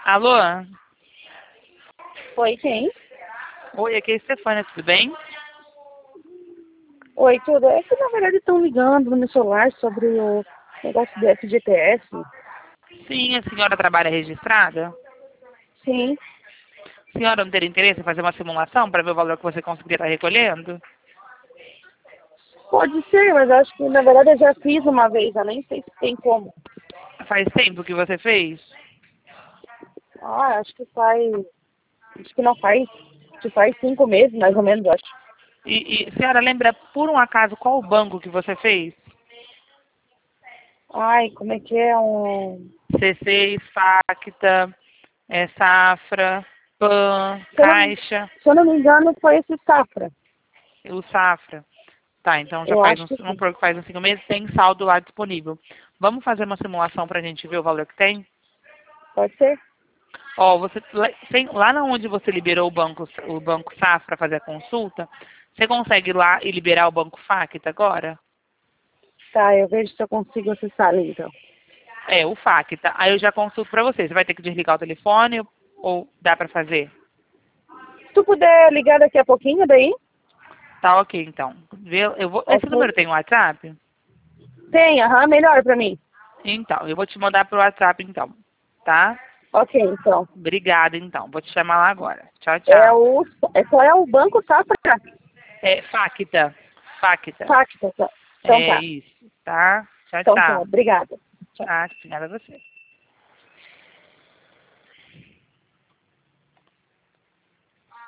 Alô? Oi, quem? Oi, aqui é a Stefânia, tudo bem? Oi, tudo. É que na verdade estão ligando no meu celular sobre o negócio do FGTS. Sim, a senhora trabalha registrada? Sim, A senhora não teria interesse em fazer uma simulação para ver o valor que você conseguiria estar recolhendo? pode ser, mas acho que na verdade eu já fiz uma vez, eu nem sei se tem como. Faz tempo que você fez? Ah, acho que faz. Acho que não faz. Acho que faz 5 meses, mais ou menos, acho. E a senhora lembra, por um acaso, qual o banco que você fez? Ai, como é que é um. C6, Facta, Safra, Pan, Se eu não, Caixa, se eu não me engano, foi esse Safra. o Safra. Tá, então já Eu faz acho uns, que vamos sim. por que faz uns 5 meses, tem saldo lá disponível. Vamos fazer uma simulação para a gente ver o valor que tem? Pode ser? Ó, você lá na onde você liberou o banco Safra para fazer a consulta, você consegue ir lá e liberar o banco Facta agora? Tá, eu vejo se eu consigo acessar ali, então. É, o Facta. Aí eu já consulto para você. Você vai ter que desligar o telefone ou dá para fazer? Se tu puder ligar daqui a pouquinho, daí? Tá, ok, então. Esse Ok. número tem WhatsApp? Tem, aham, melhor pra mim. Então, eu vou te mandar pro WhatsApp então, tá? Ok, então. Obrigada então. Vou te chamar lá agora. Tchau, É tchau. qual é o banco Safra? É Facta. Facta. Pacta, tá. Então É tá. isso, tá? Tchau, Então tá, tchau. obrigada. Tchau. Ah, obrigada a você.